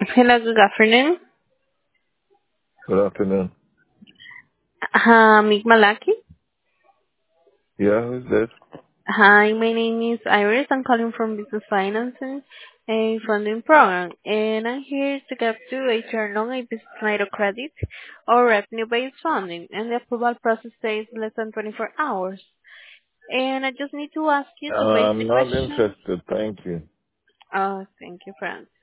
Hello, good afternoon. Good afternoon. Hamid Malaki. Yeah, who's this? Hi, my name is Iris. I'm calling from Business Financing, a funding program, and I'm here to get to a turn on a business line of credit or revenue-based funding, and the approval process takes less than 24 hours. And I just need to ask you two I'm basic not questions. interested, thank you. Oh, thank you, friend.